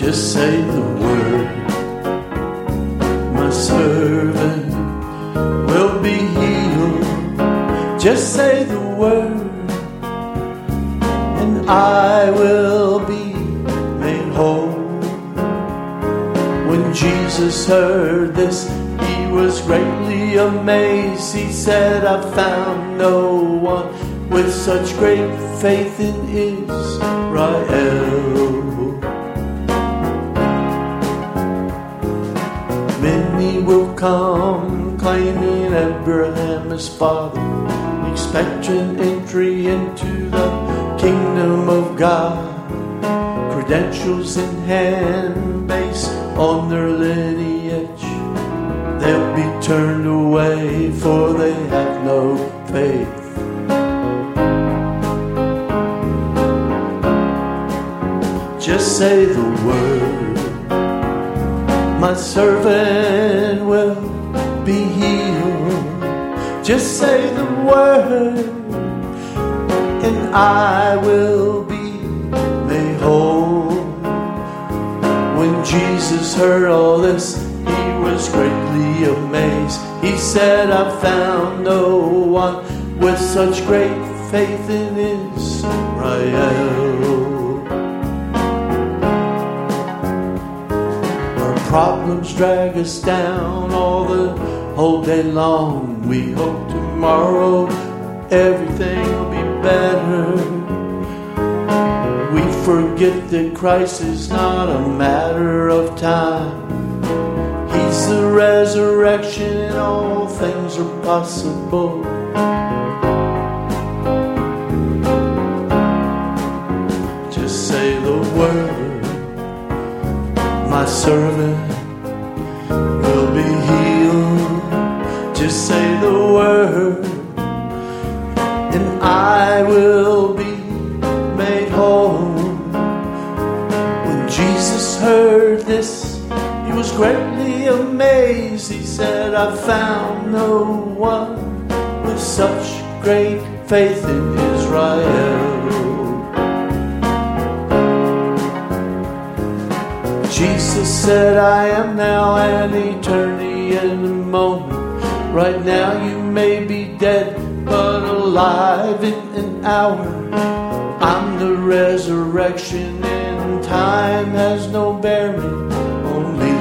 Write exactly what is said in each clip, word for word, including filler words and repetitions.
Just say the word, my servant will be healed. Just say the word, and I will be made whole. When Jesus heard this, he was greatly amazed. He said, I found no one with such great faith in Israel. Many will come claiming Abraham as father, expecting entry into the kingdom of God. Credentials in hand based on their lineage, they'll be turned away for they have no faith. Just say the word, my servant will be healed. Just say the word, and I will be made whole. When Jesus heard all this, he was greatly amazed. He said, I found no one with such great faith in Israel. Problems drag us down all the whole day long. We hope tomorrow everything will be better. We forget that Christ is not a matter of time. He's the resurrection and all things are possible. Just say the word, my servant will be healed. Just say the word, and I will be made whole. When Jesus heard this, he was greatly amazed. He said, I found no one with such great faith in Israel. Jesus said, I am now and eternity in a moment. Right now you may be dead, but alive in an hour. I'm the resurrection and time has no bearing on me.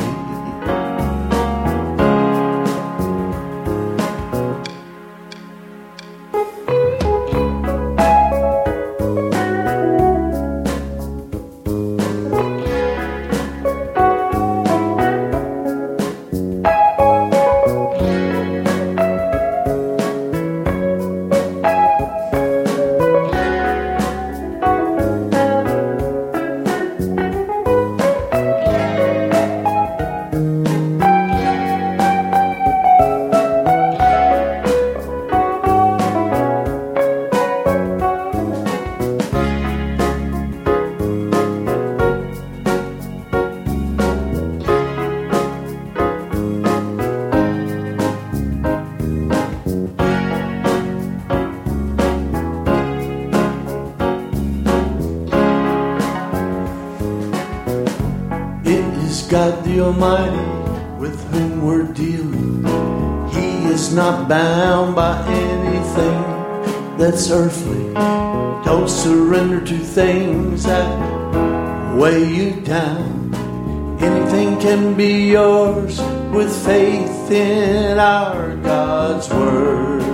God the Almighty with whom we're dealing. He is not bound by anything that's earthly. Don't surrender to things that weigh you down. Anything can be yours with faith in our God's word.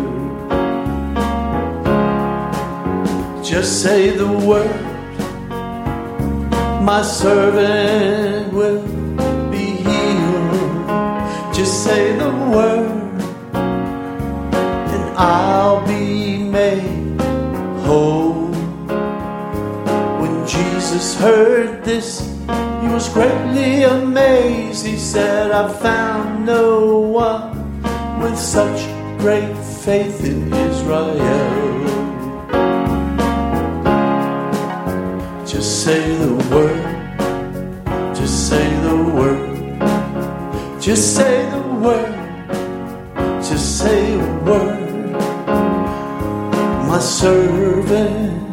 Just say the word, my servant will be healed. Just say the word, and I'll be made whole. When Jesus heard this, he was greatly amazed. He said, I found no one with such great faith in Israel. Just say the word, just say the word, just say the word, just say a word. My servant